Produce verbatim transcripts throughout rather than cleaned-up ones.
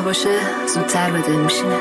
باشه زودتر به دل میشینه.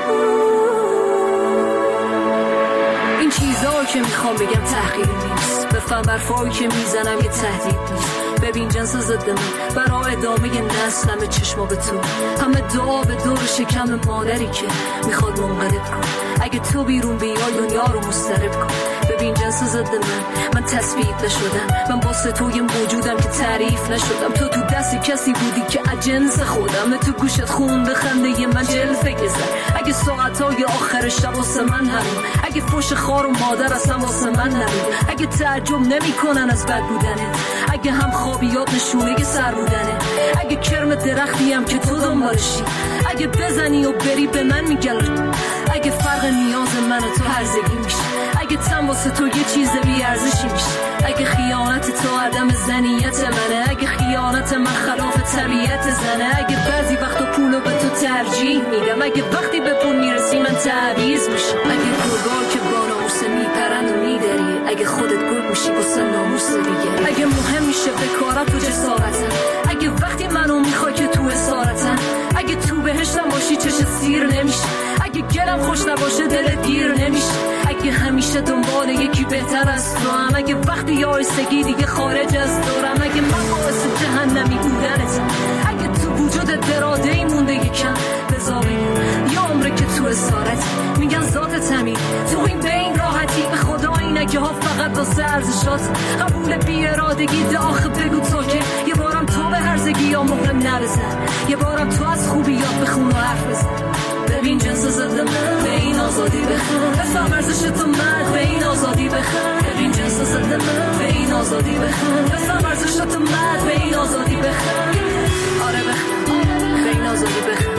این چیزا که میخوام بگم تحقیری نیست، بفهم برفایی که میزنم یه تهدید نیست. ببین جنس ضد من برای ادامه نسلم چشما به تو، همه دعا به دور شکم مادری که میخواد منقلب کن. اگه تو بیرون بیای دنیا رو مضطرب کن. ببین جنس ضد من من تثبیت نشدم، من واسه تو یه موجودم که تعریف نشدم. تو تو دستی کسی بودی که اجنس خودم، تو گوشت خونده خنده ی من جلفه گذر. اگه ساعتای آخر شب واسه من همون، اگه فوش خار و مادر اصلا واسه من نبود، اگه تعجب نمی کنن از بد بودنه، اگه هم خوابیات نشونه ی سر بودنه، اگه کرم درختی هم که تو دنبالشی، اگه بزنی و بری به من میگل، اگه فرق نیاز من و تو هرزگی میشه، اگه تن واسه تو یه چیز بی ارزشی میشه، اگه خیانت تو عدم زنیت منه، اگه خیانت من خلاف طبیعت زنه، اگه بعضی وقتا پولو به تو ترجیح میدم، اگه وقتی به پول میرسی من تعویض میشم، اگه گرگا که با ناموس میپرن و میدری، اگه خودت گرگ میشی واسه ناموس دیگه، اگه مهم میشه بکارت و جسارتم، اگه وقتی منو میخوای که تو اسارتم، اگه تو بهشتم باشی چشت سیر نمیشه، اگه گلم خوش نباشه دلت گیر نمیشه، اگه همیشه دنبال یکی بهتر از تو هم، اگه وقتی یایستگی دیگه خارج از دورم، اگه من باعث جهنمی بودنتم، اگه تو وجودت دراده‌ای مونده یکم بذار بگم یا عمره که تو اسارت میگن ذات تمید تو این بین راحتی، به خدا این اگه ها فقط واسه ارزشات قبول بی ارادگی ده آخه بگو تو که یه بارم تو به هرزگی یا مهم نرزن، یه بارم تو از خوبیات بخون و حرف بزن. ببین جنس ضد من به این آزادی بخون، بفهم ارزش تو مرد به این آزادی بخون. ببین جنس ضد من به این آزادی بخون، بفهم ارزش تو مرد به این آزادی بخون. آره بخون به این آزادی بخون.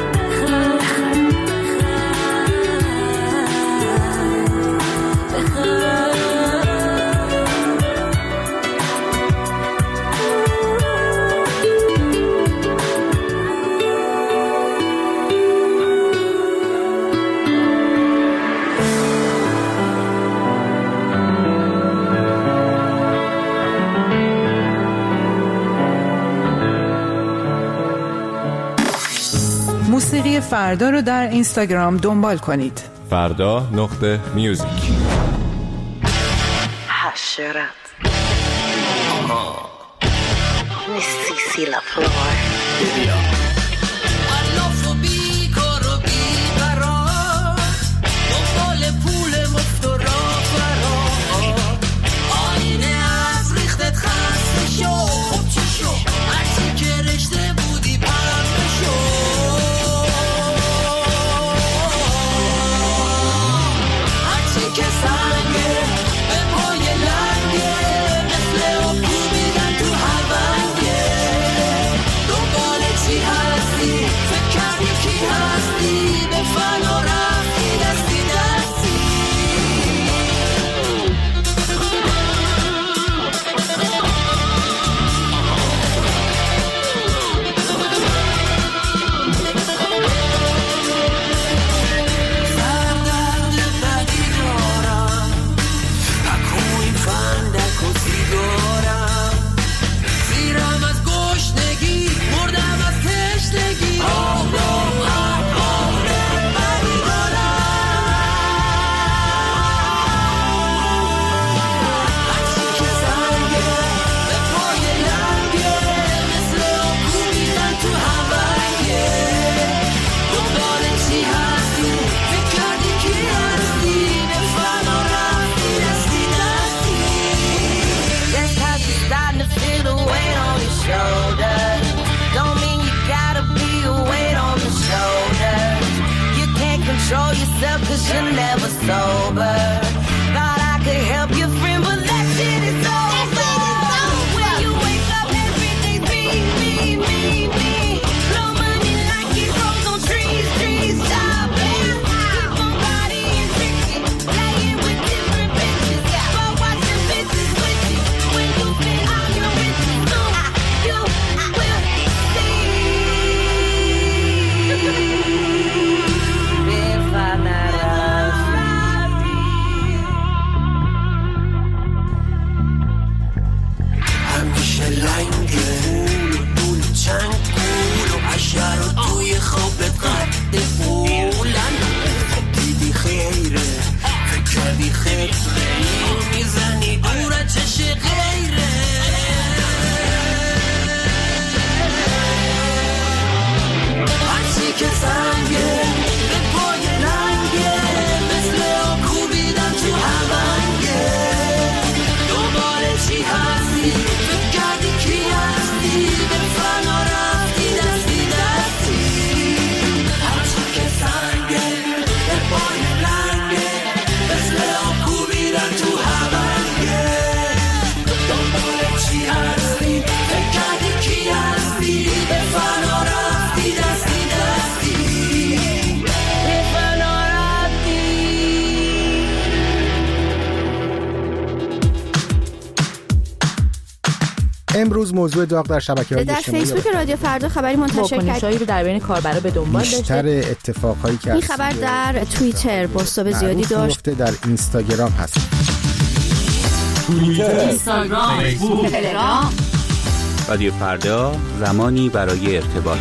موسیقی فردا رو در اینستاگرام دنبال کنید. فردا نقطه میوزیک. حشرت نیستی لا فلور بیا See how امروز موضوع داغ در شبکه‌های اجتماعی در فیسبوک رادیو فردا خبری منتشر کرد واکنشایی رو در بین کاربرا به دنبال داشته. بیشتر اتفاقایی که این خبر در توییتر بازتاب زیادی داشت. در اینستاگرام هست. توییتر، اینستاگرام، فیسبوک، تلگرام. رادیو فردا، زمانی برای ارتباط.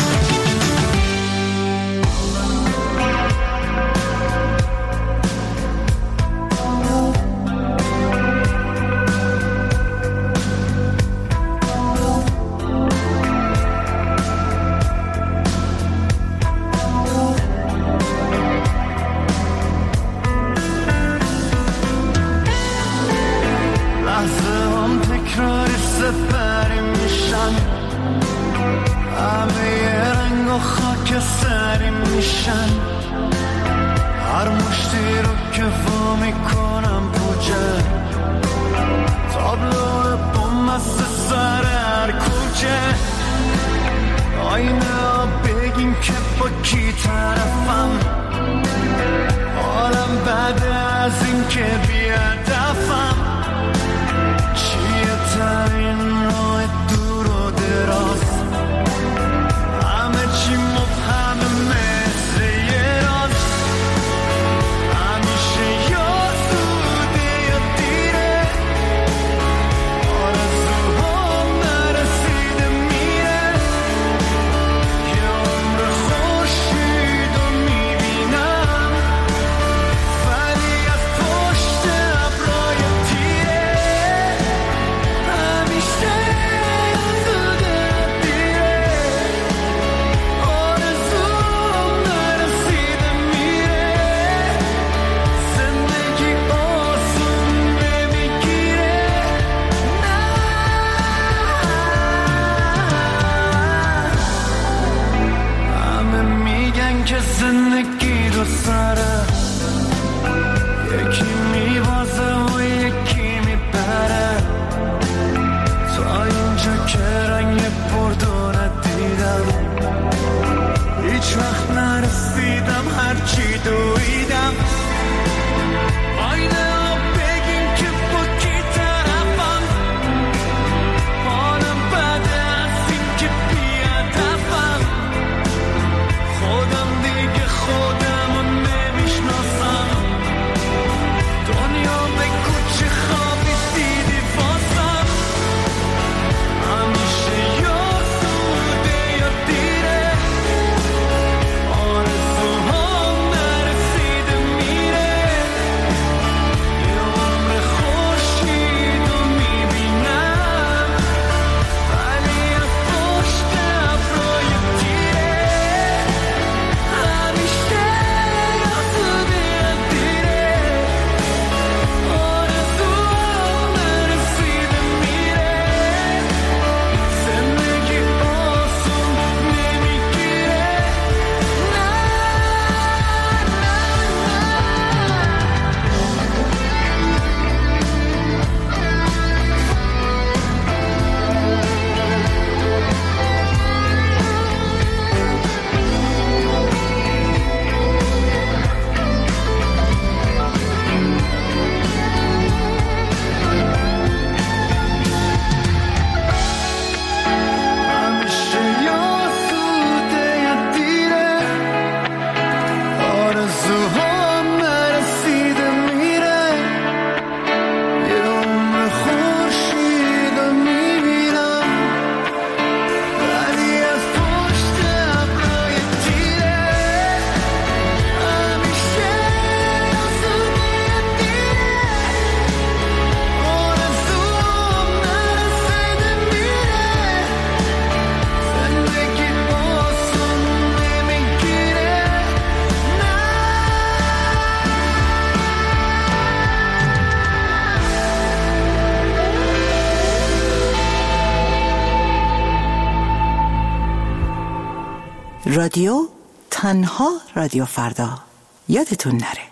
رادیو تنها رادیو فردا، یادتون نره.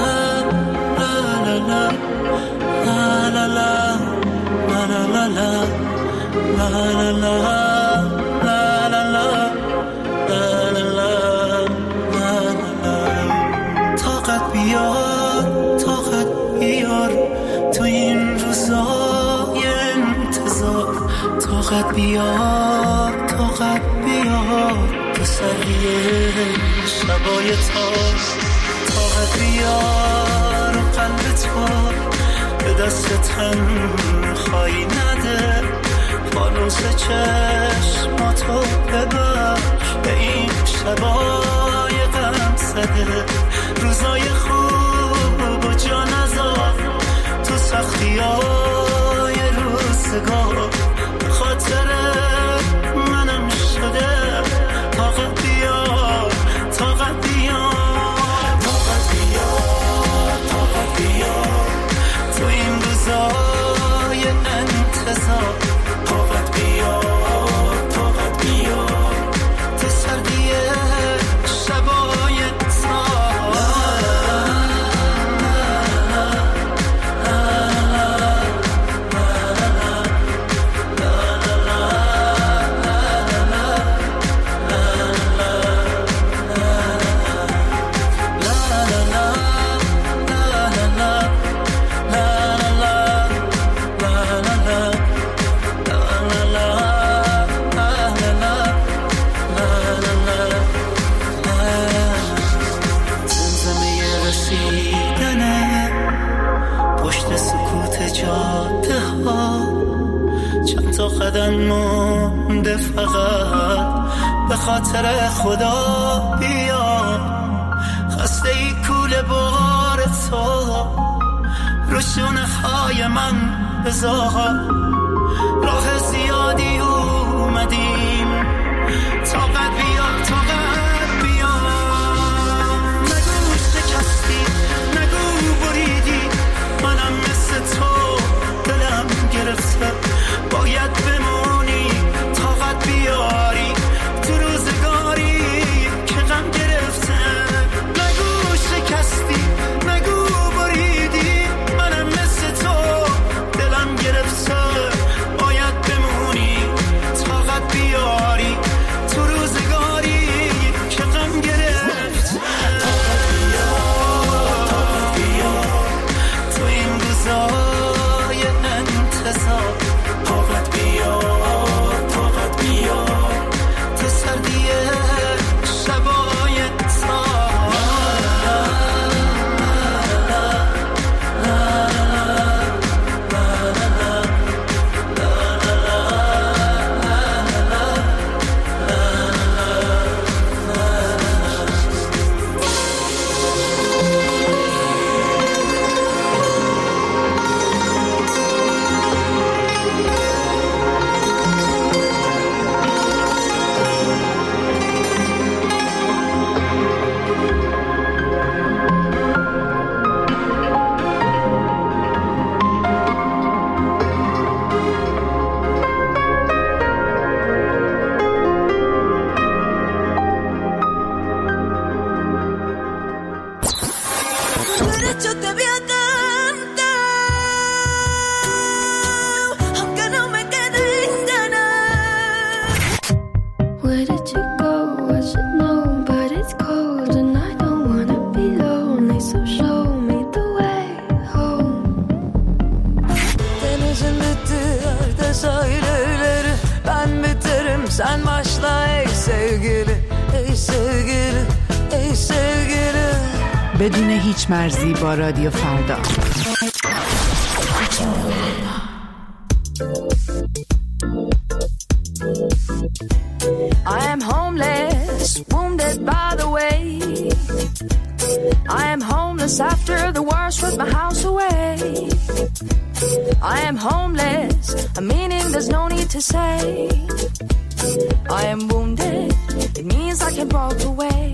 la la la la la la la la طاقت بیار طاقت بیار تو سریه شبای تار طاقت بیار قلب تو به دست تنهایی نده فانوس چشماتو ببخش به این شبای غم زده روزای خوب و جا نذار تو سختی های روزگار خاطر منم شده طاقت بیار طاقت بیار طاقت بیار طاقت بیار تو این روزای انتظار طاقت بیار طاقت بیار تو سردی شبای تار قدم مونده فقط به خاطر خدا بیا خسته ای کوله بار تو رو شونه های من بذار راه زیادی اومدیم طاقت بیا طاقت بیا نگو شکستی نگو بریدی منم مثل تو دلم گرفته باید بمونی طاقت بیاری تو روزگاری که غم گرفته نگو شکستی نگو بریدی منم مثل تو دلم گرفته باید بمونی طاقت بیاری تو روزگاری که غم گرفت طاقت بیار طاقت بیار تو این روزای انتظار طاقت بیار طاقت بیار تو سردی شبای تار Sen başla ey sevgili, ey sevgili, ey sevgili. بدون هیچ مرزی با رادیو فردا. I am homeless, wounded by the way. I am homeless after the war stripped my house away. I am homeless, a meaning there's no need to say. I am wounded, it means I can walk away.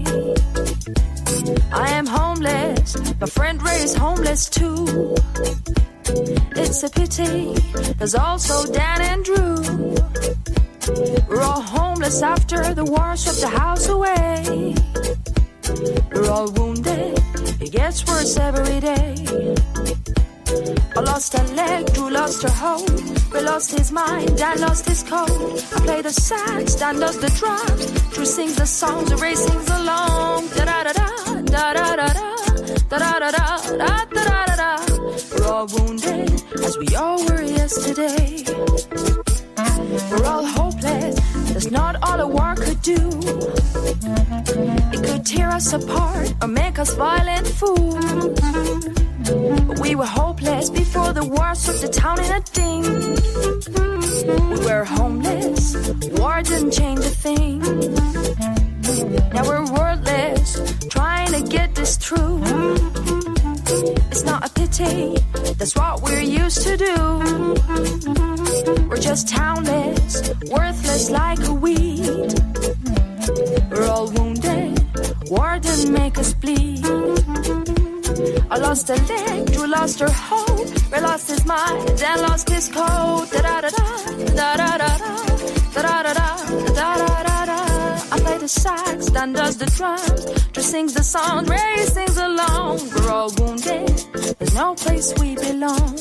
I am homeless, my friend Ray is homeless too. It's a pity, there's also Dan and Drew. We're all homeless after the war stripped the house away. We're all wounded, it gets worse every day. I lost a leg, Drew lost her hope. Ray lost his mind, Dan lost his code. I play the sax, Dan does the drums. Drew sings the songs, Ray sings along. Da-da-da-da, da-da-da-da, da-da-da-da, da-da-da-da. We're all wounded, as we all were yesterday. We're all us apart or make us violent fools. But we were hopeless before the war swept the town in a ding. We were homeless, war didn't change a thing. Now we're wordless, trying to get this true. It's not a pity, that's what we're used to do. We're just townless, worthless like a weed. We're all wounded, war didn't make us bleed. I lost a leg, Drew lost her hope. Ray lost his mind, Dan lost his code. Da da da da da da da da da da da da da da da. I play the sax, Dan does the drums. Drew sings the song, Ray sings along. We're all wounded, there's no place we belong.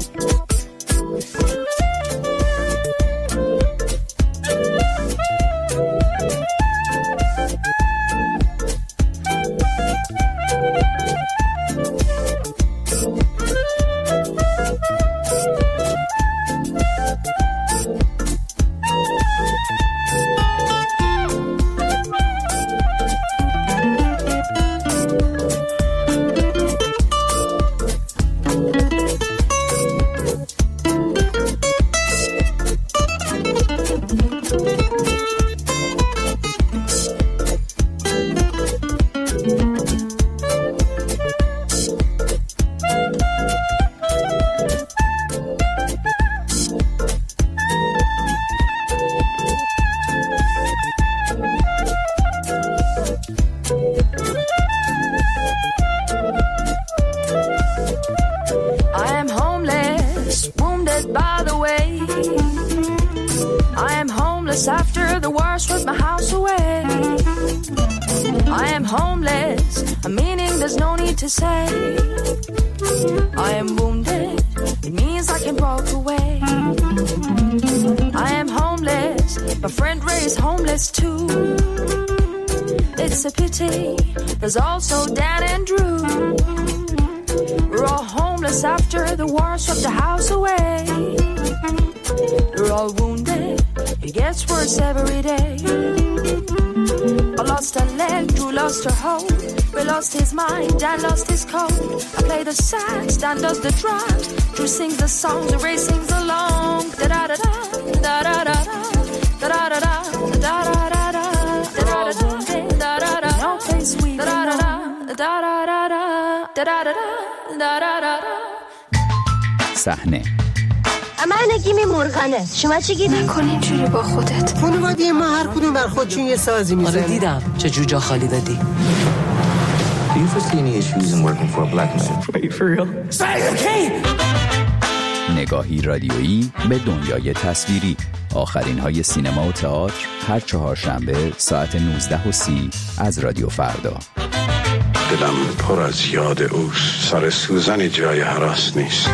There's also Dan and Drew. We're all homeless after the war swept the house away. We're all wounded, it gets worse every day. I lost a leg, Drew lost her hope. Ray lost his mind, Dan lost his code. I play the sax, Dan does the drums. Drew sings the songs, Ray sings along. Da da da da da da da da da da da da da da. صحنه من نگیم مرغنه. شما چی گیری؟ نکن اینجوری با خودت. خانواده ما هر کدوم بر خودشون یه سازی میزنه. آره دیدم چه جوجا خالی دادی. Do you foresee any issues in working for a black man? Are you for real? نگاهی رادیویی به دنیای تصویری. آخرین های سینما و تئاتر هر چهارشنبه ساعت نوزده و سی از رادیو فردا. دلم پر از یاد اوست، سر سوزن جای هراس نیست.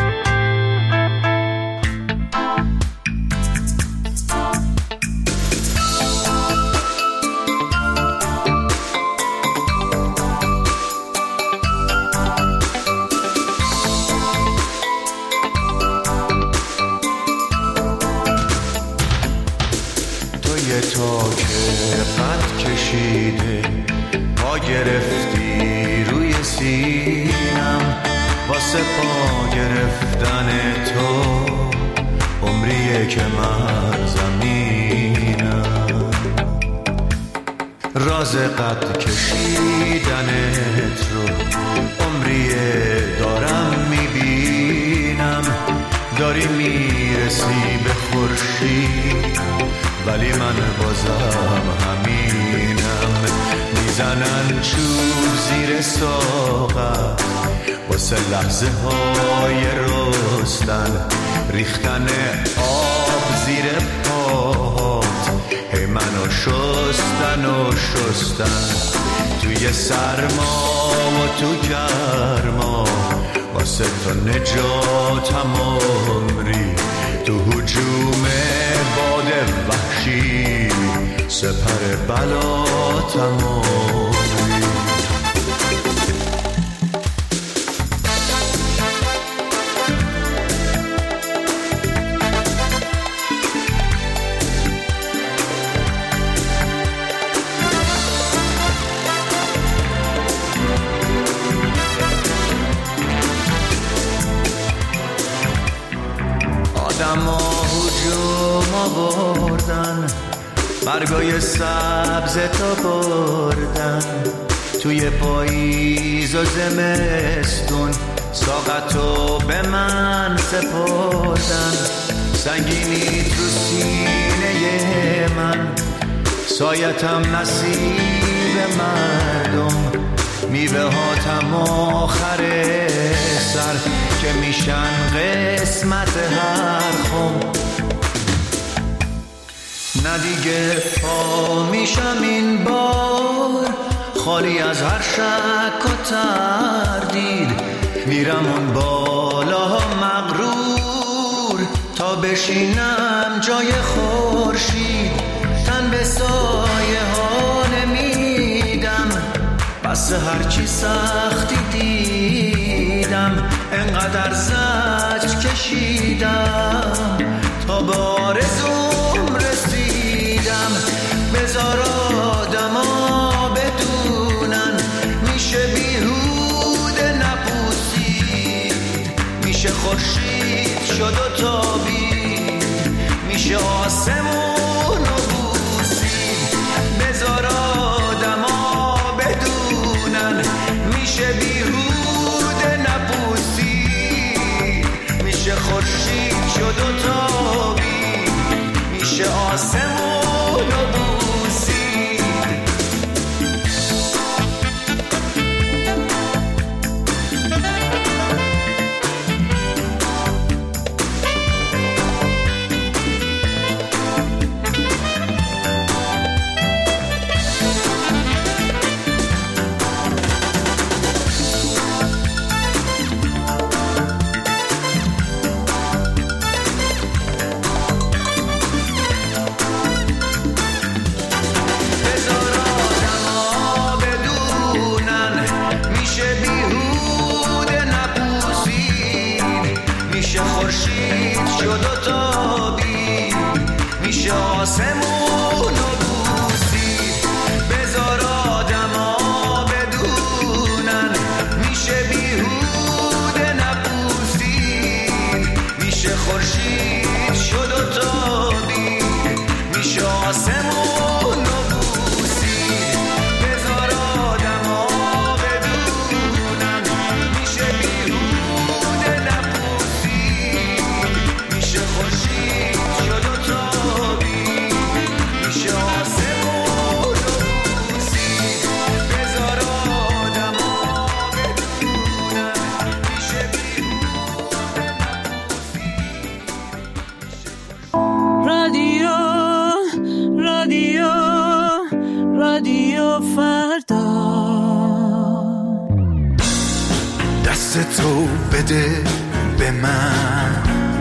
تو که قد کشیده پا گرفتی روی سینم، واسه پا گرفتن تو عمریه که من زمینم. راز قد کشیدنت رو عمریه دارم میبینم، داری میرسی به خورشید ولی من بازم همینم. میزنن چوب زیر ساقم واسه لحظه های رستن، ریختن آب زیر پات هی منو شستن و شستن. توی سرما و تو گرما واسه تو نجاتم عمری، تو هجوم باد وحشی سپر بلاتم عمری. اما هجوم آوردن، برگای سبز تا بردن، توی پاییز و زمستون ساقتو به من سپردن. سنگینی تو سینه من، سایتم نصیب مردم، میوه هاتم آخر سر که میشن قسمت هر خم. نه دیگه پا میشم این بار، خالی از هر شک و تردید، میرم اون بالا مغرور تا بشینم جای خورشید. تن به سایه ها نمیدم، بس هرچی سختی دیدم، انقدر زجر کشیدم تا به آرزوم رسیدم. بذار آدما بدونن میشه بیهوده نپوسید، میشه خورشید شد و تابید، میشه آسمون و بوسید. بذار آدما بدونن میشه بیهوده نپوسید، میشه خورشید شد و تابید، میشه آسمون و بوسید. تو بده به من،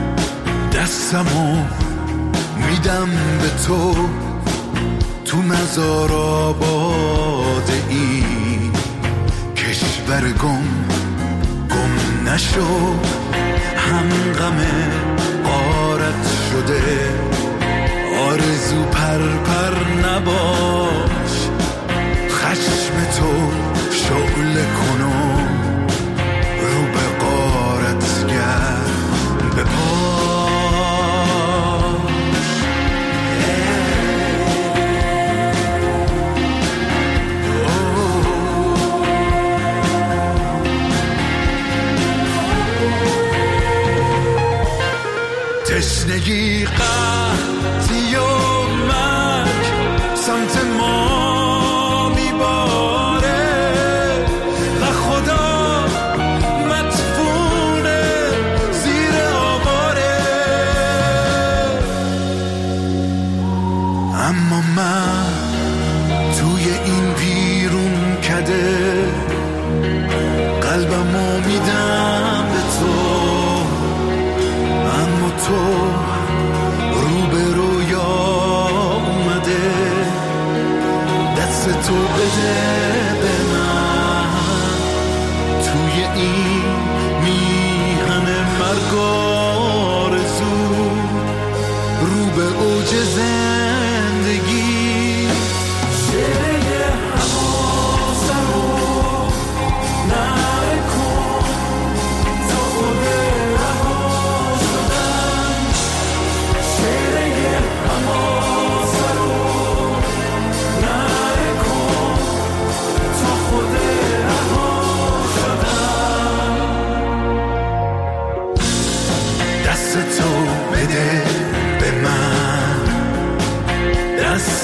دستمو میدم به تو، تو مزار آباد این کشور گم گم نشو. هم غم غارت شده آرزو پر پر نباش، خشم تو شعله کنو رو به غارتگر به پاش. تشنگی قحطی و مرگ سمت ما میباره و خدا اما من توی این بیرون کده قلبمو میدم به تو، اما تو رو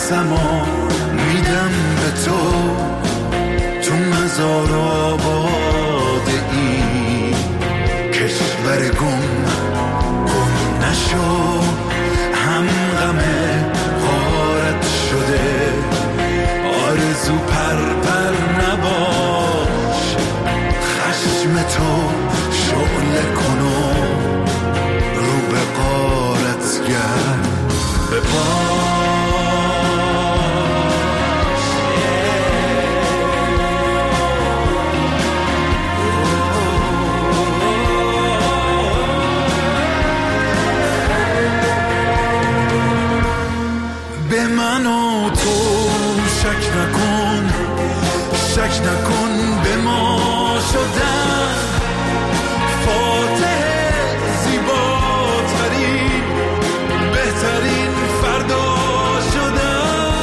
نفسمو میدم به تو، تو مزار آباد این کشور گم گم نشو، هم غم غارت شده آرزو پر پر نباش، خشم تو شعله کنو رو به غارت گرد به پا. به من و تو شک نکن، شک نکن به ما شدن فاتح زیباترین بهترین فردا شدن.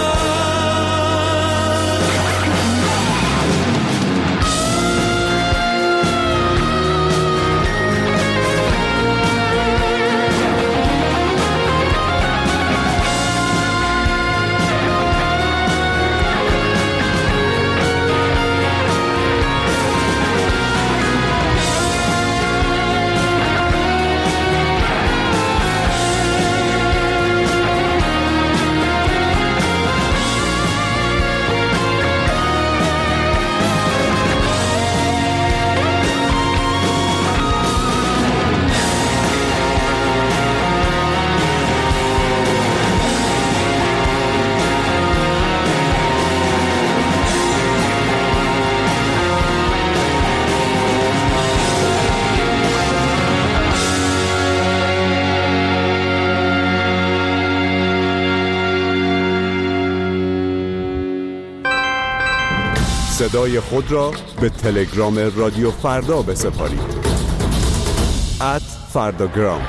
صدای خود را به تلگرام رادیو فردا بسپارید. ات فرداگرام.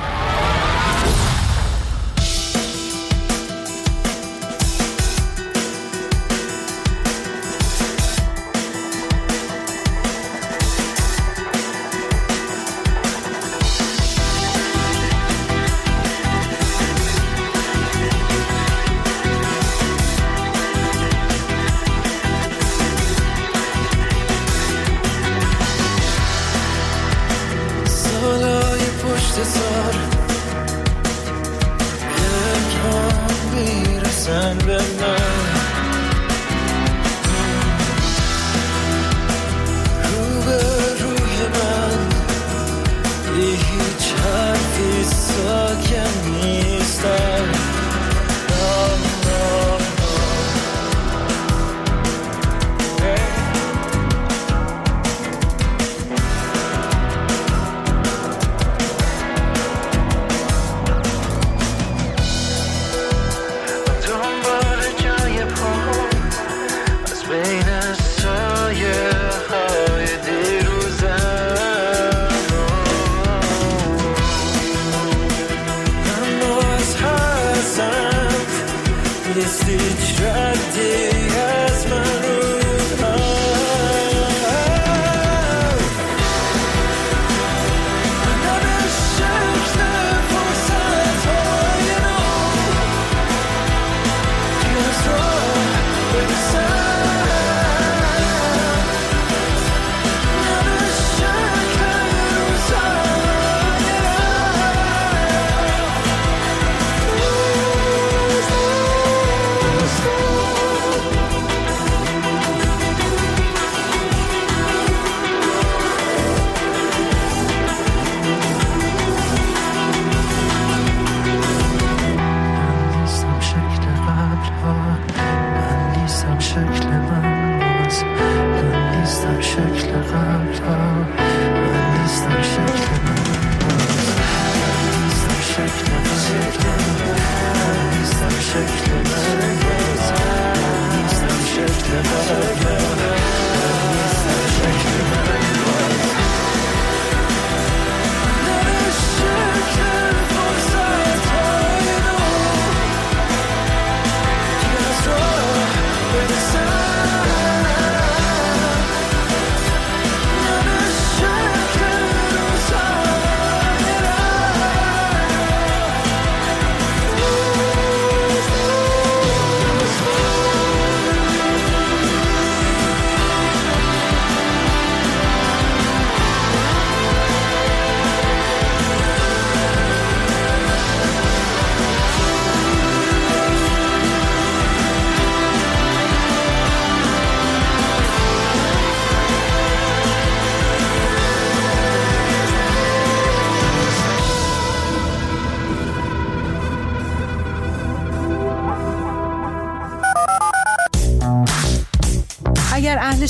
High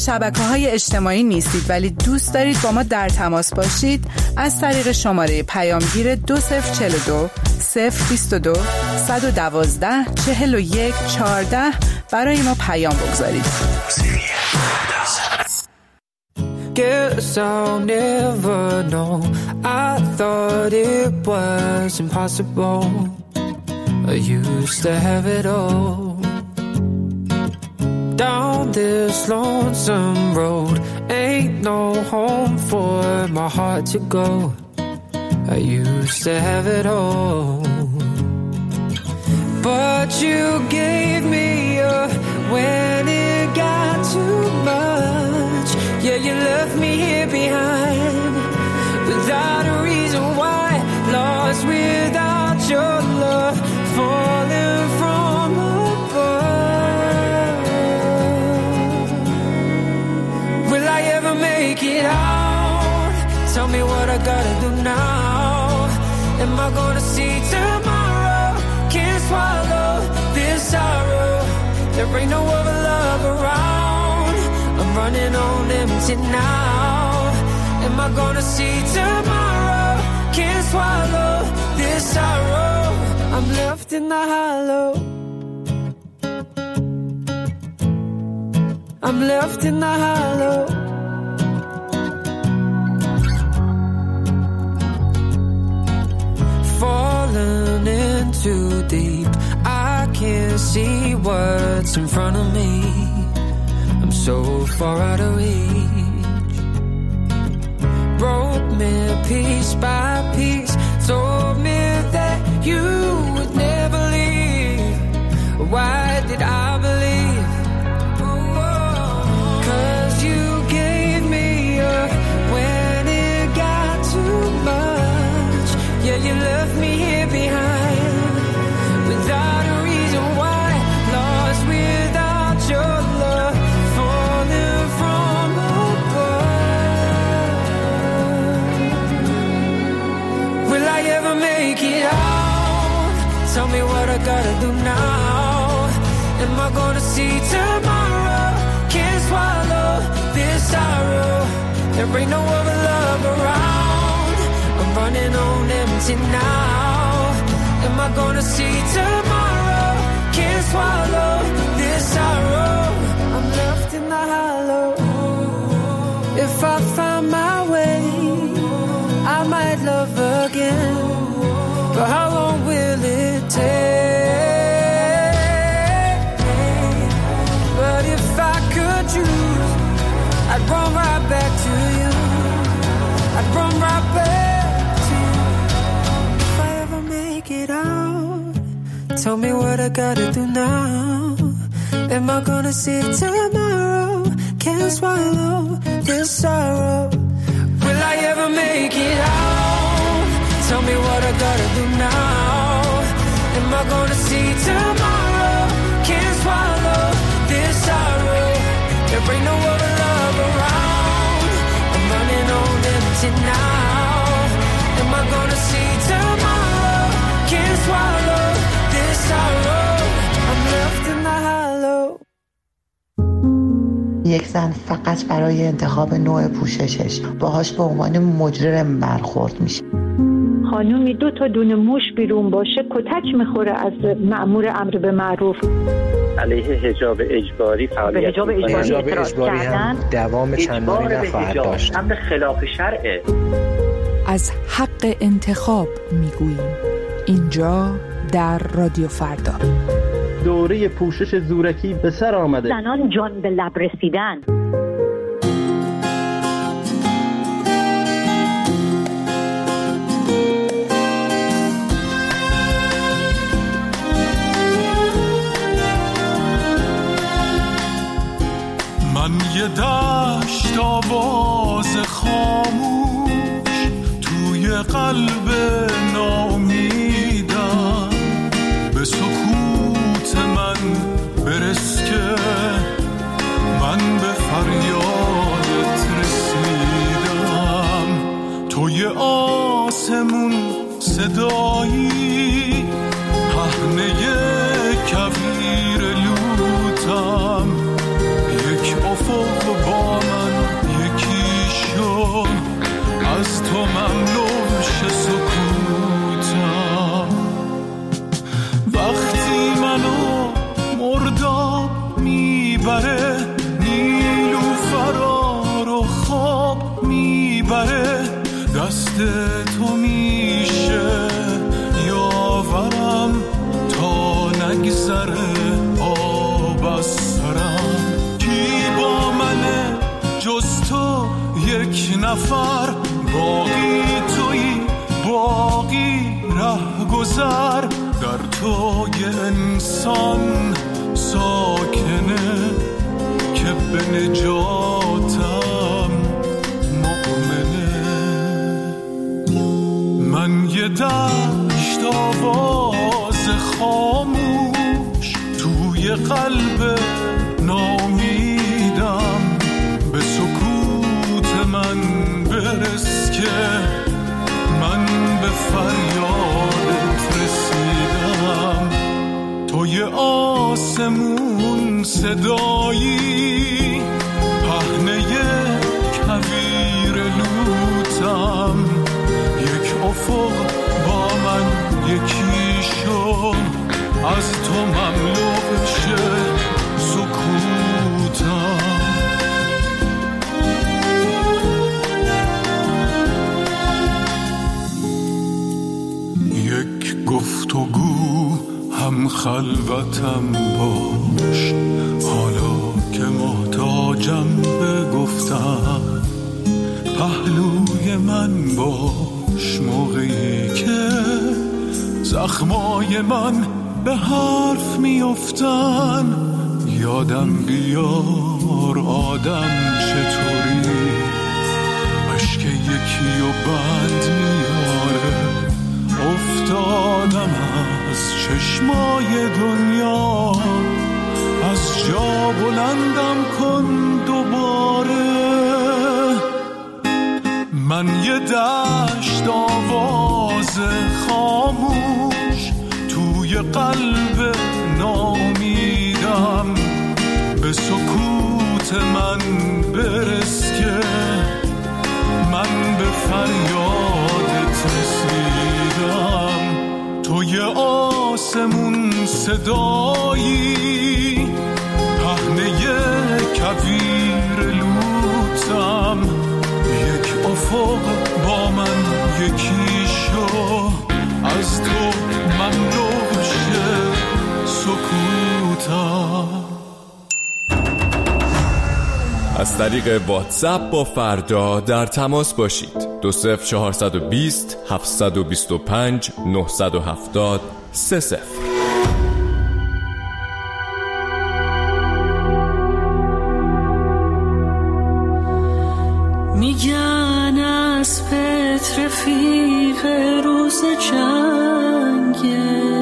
شبکه‌های اجتماعی نیستید ولی دوست دارید با ما در تماس باشید، از طریق شماره پیامگیر دو صفر چهل و دو صفر بیست و دو صد و دوازده چهل و یک چهارده برای ما پیام بگذارید. Guess I'll never know. I thought it was impossible. I used to have it all. Down this lonesome road, ain't no home for my heart to go. I used to have it all. But you gave me up when it got too much. Yeah, you left me here behind without a reason why. Lost without your love, falling from above. Will I ever make it out? Tell me what I gotta do now. Am I gonna see tomorrow? Can't swallow this sorrow. There ain't no other love around. I'm running on empty now. Am I gonna see tomorrow? Can't swallow this sorrow. I'm left in the hollow. I'm left in the hollow. Falling in too deep, I can't see what's in front of me. I'm so far out of reach. Broke me piece by piece, told me that you would never leave. Why did I believe? 'Cause you gave me up when it got too much. Yeah, you left me here behind without a reason why. Lost without your love, falling from above. Will I ever make it out? Tell me what I gotta do now. Am I gonna see tomorrow? Can't swallow this sorrow. There ain't no other love around. I'm running on empty now. Am I gonna see tomorrow? Can't swallow this sorrow. I'm left in the hollow. If I find my way, I might love again. But how long will it take? But if I could choose, I'd run right back to you. I'd run right back to you. If I ever make it out, tell me what I gotta do now. Am I gonna see tomorrow? Can't swallow this sorrow. Will I ever make it out? Tell me what I gotta do now. Am I gonna see tomorrow? Can't swallow this sorrow. There ain't no other love around. I'm running on empty now. Am I gonna see tomorrow? Can't swallow this sorrow. I'm left in the hollow. یک زن فقط برای انتخاب نوع پوششش باهاش به عنوان مجرم برخورد میشه. خانومی دو تا دونه موش بیرون باشه کتک میخوره از مأمور امر به معروف. علیه حجاب اجباری فعالیت حجاب اجباری, حجاب اجباری هم دوام چندانی نخواهد داشت. امر خلاف شرعه. از حق انتخاب میگوییم اینجا در رادیو فردا. دوره پوشش زورکی به سر آمده. زنان جان به لب رسیدن. من یه دشت آواز خاموش توی قلب نامیدم، به سکوت من برس که من به فریادت رسیدم. توی آسمون صدایی پهنه کویر لوتم، یک افق با من یکی شو، از تو مملو شه سکوتم. وقتی منو مرداب میبره، نیلوفرا رو خواب میبره، دست تو میشه یاورم تا نگذره آب از سرم. کی با منه جز تو یک نفر، باقی تویی باقی ره گذر، در تو یه انسان ساکنه که به نجاتم مؤمنه. من یه دشت آواز خاموش توی قلب نامیدم، به سکوت من برس که من به فریادت رسیدم. توی آسمون صدایی، پهنه کویر لوتم، یک افق با من یکی شو، از تو مملو شه سکوتم. یک گفتگو هم خلوتم باش، حالا که محتاجم به گفتم، پهلوی من باش موقعی که زخمای من به حرف میافتن. یادم بیار آدم چطوری، اشک یکی و بند میاره. افتادم از چشمای دنیا، از جا بلندم کن دوباره. من یه دشت آواز خاموش توی قلب نامیدم، به سکوت من برس که من به فریادت رسیدم. توی آسمون صدایی، پهنه کویر لوتم، یک افق با من یکی شو، از تو مملو شه سکوتم. از طریق واتساپ با فردا در تماس باشید. دو صفر چهارصد و بیست هفتصد و بیست و پنج نهصد و هفتاد سه صفر. میگن از پت رفیق روز جنگه،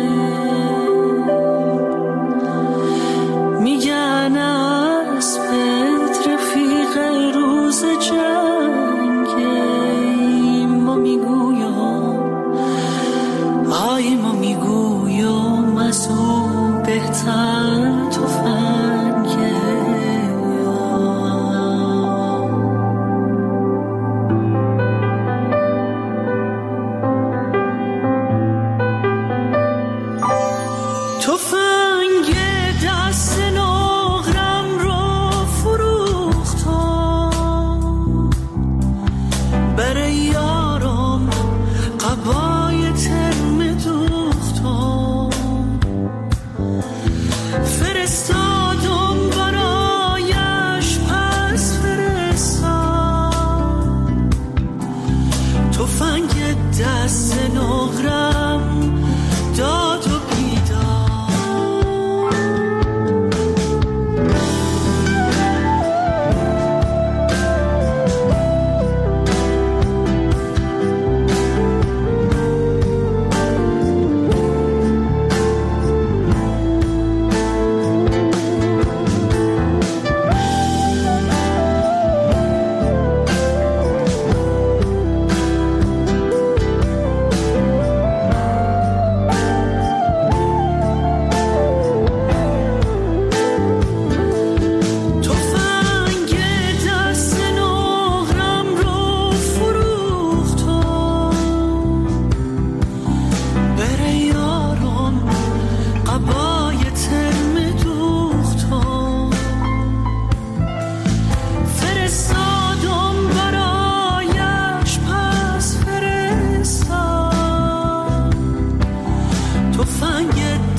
میگن از پت رفیق روز جنگه. ما میگویم آی ما میگویم از اون بهتر تفنگه.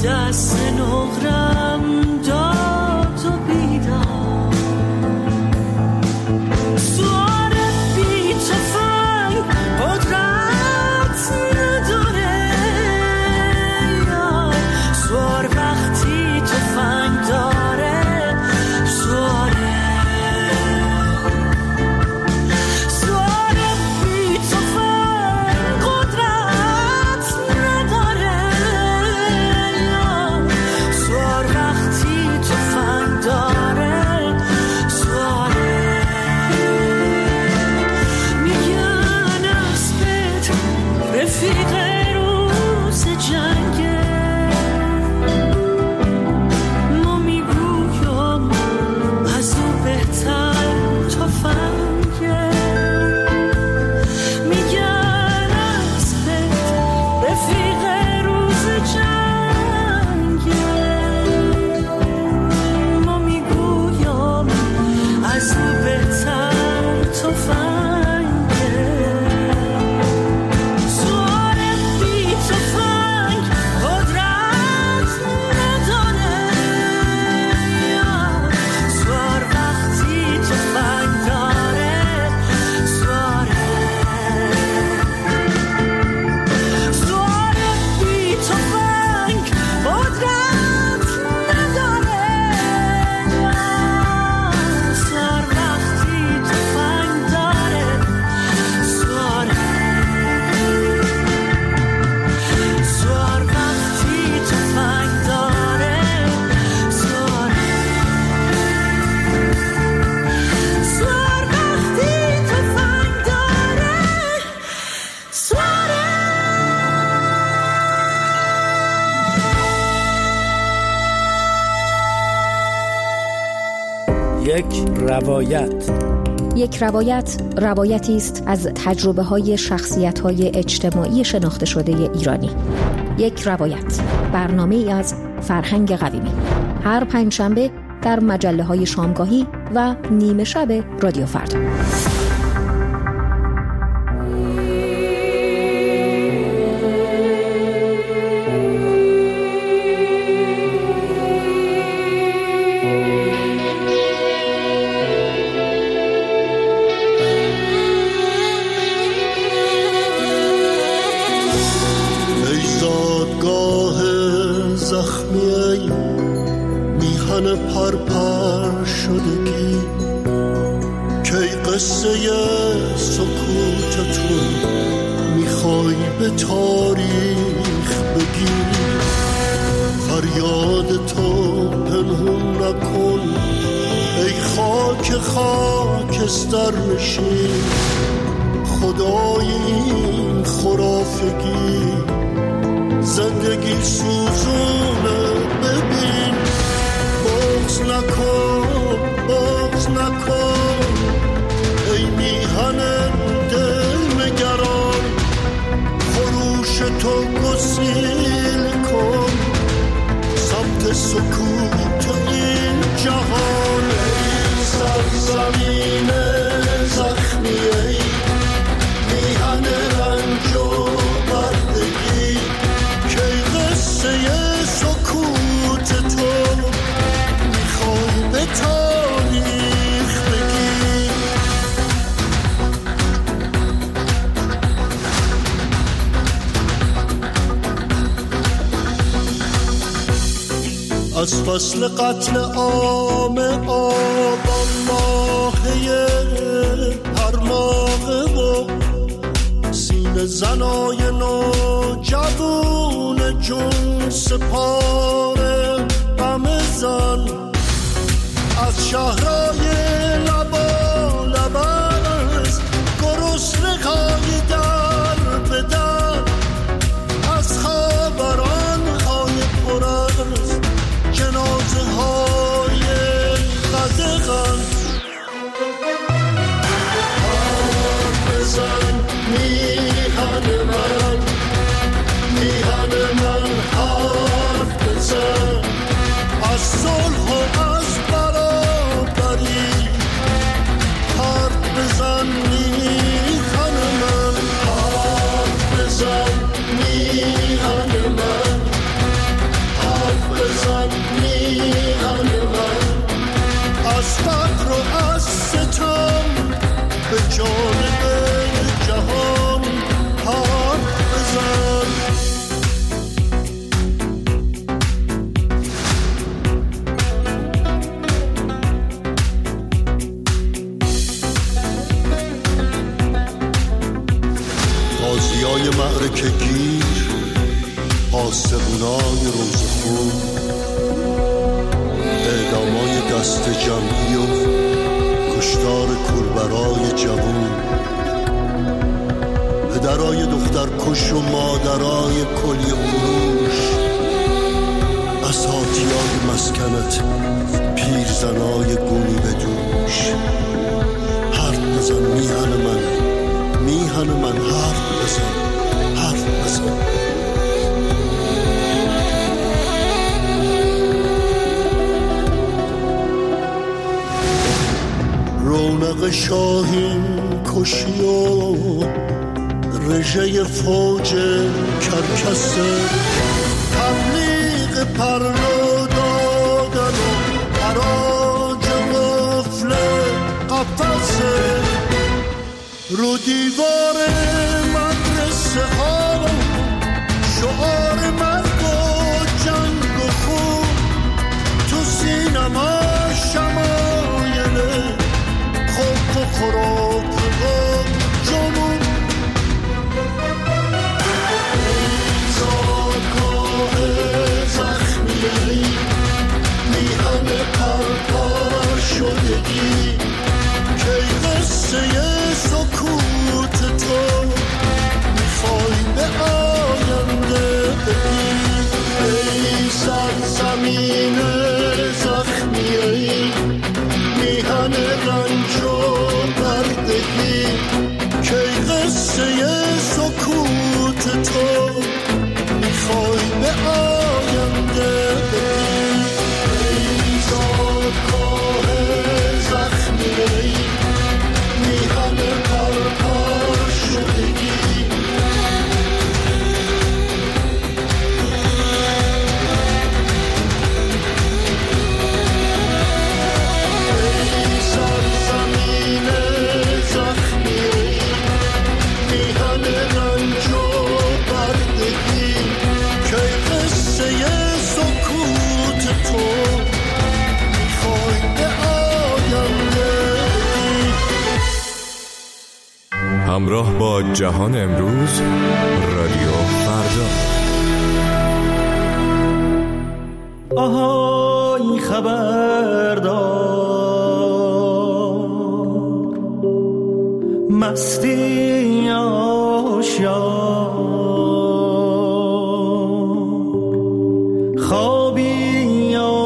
دست نقرم داد و بیدار سوار بی تفنگ قدرت نداره سوار وقتی تفنگ داره سواره سوار بی تفنگ قدرت نداره سوار وقتی تفنگ داره سواره میگن اسبت رفیق روز جنگه ما میگویم از او بهتر تفنگه میگن اسبت رفیق روز جنگه ما میگویم از او بهتر تفنگه سوار بی تفنگ قدرت نداره سوار وقتی تفنگ داره سواره سوار بی تفنگ قدرت نداره سوار وقتی تفنگ داره سواره سوار وقتی تفنگ داره سواره سوار وقتی تفنگ داره سواره یک روایت یک روایت روایتی است از تجربه های شخصیت های اجتماعی شناخته شده ایرانی. یک روایت، برنامه ای از فرهنگ قویمی، هر پنجشنبه در مجله های شامگاهی و نیمه شب رادیو فردا. ای زادگاه زخمی ای میهن پرپر شدگی کی قصه سکوتتون میخوای به تاریخ بگی فریاد تو پنهون نکن ای خاک خاکستر نشین خدای این خرافگی زندگی سوزونه ببین بغض نکن بغض نکن ای میهن دل نگران خروش تو گسیل کن سمت سکوت این جهان ای سرزمین زخمی ای میهن رنج و بردگی کی قصه سکوت تو میخوای به تاریخ بگی از فصل قتل عام آبان ماهی هر ماهه و سینه زنای نو جوون جون سپاره غم زن از شهرهای لبا لبز گرسنه های در به در از خبران های پر از جنازه های قدغن حرف بزن میهن من میهن من حرف بزن از صلح و از برابری حرف بزن میهن من حرف بزن میهن من جانب جهان حرف بزن. غازیای معرکه گیر، آسمونای روزخون، اعدامای دست جمعی و کشتار کوربرای جوون، پدرای دختر کش و مادرای کلی فروش، اساتیای مسکنت، پیرزنای گونی به دوش. حرف بزن میهن من، میهن من، حرف بزن، حرف بزن. رونق شاهین کشی و رژه فوج کرکسه، تبلیغ پرنو دادن و حراج غفل قفصه. رو دیوار مدرسه ها شعار مرگ و جنگ و خون، تو سینما شمایل خوب و خراب و جنون. زادگاه زخمیه میهن پرپر شدگی، که قصه سکوت تو میخوای به آینده بگی. ای سرزمین زخمیه میهن رنج و بردگی، که قصه سکوت تو میخوای به آینده بگی. ای زادگاه زخمیه میهن پرپر شدگی. همراه با جهان امروز، رادیو فردا. آهای خبردار، مستی آشیار، خوابی یا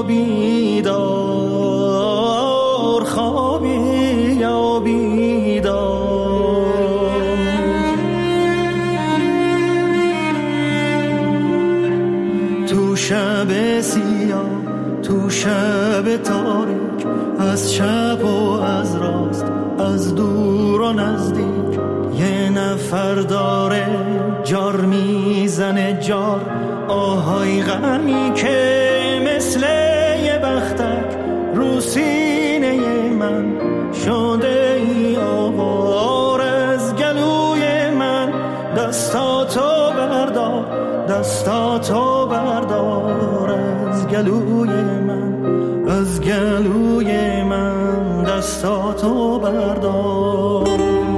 بیدار، خوابی یا بیدار. تو شب سیاه، تو شب تاریک، از چپ و از راست، از دور و نزدیک، یه نفر داره جار میزنه جار. آهای غمی که مثل یه بختک رو سینه من شده ای آوار. از گلوی من دستاتو بردار، دستاتو بردار. از گلوی من، از گلوی من دستاتو بردار.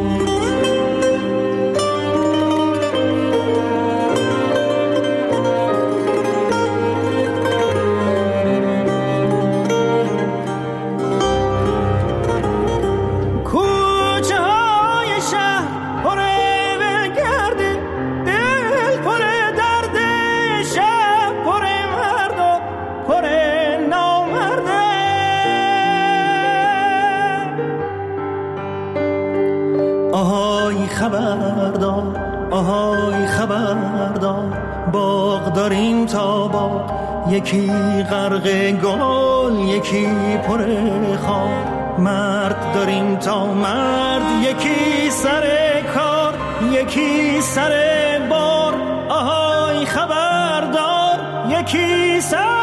خبردار، آهای خبردار، باغ داریم تا باغ، یکی غرق گل یکی پر خار. مرد داریم تا مرد، یکی سر کار یکی سر بار. آهای خبردار، یکی سر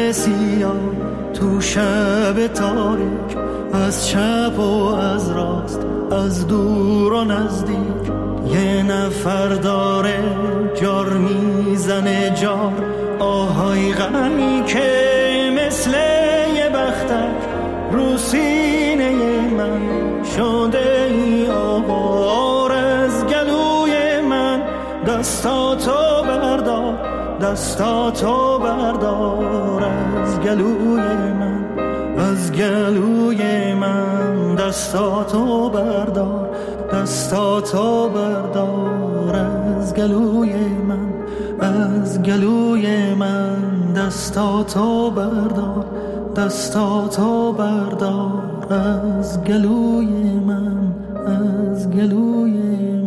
سیاه تو شب تاریک، از چپ و از راست، از دور و نزدیک، یه نفر داره جار میزنه جار، آهای غمی که مثل یه بختک رو سینه من شده ای آوار. از گلوی من دستاتو بردار، دستاتو بردار، از گلوی من، از گلوی من دستاتو بردار، دستاتو بردار، از گلوی من، از گلوی من دستاتو بردار، دستاتو بردار، از گلوی من، از گلوی من.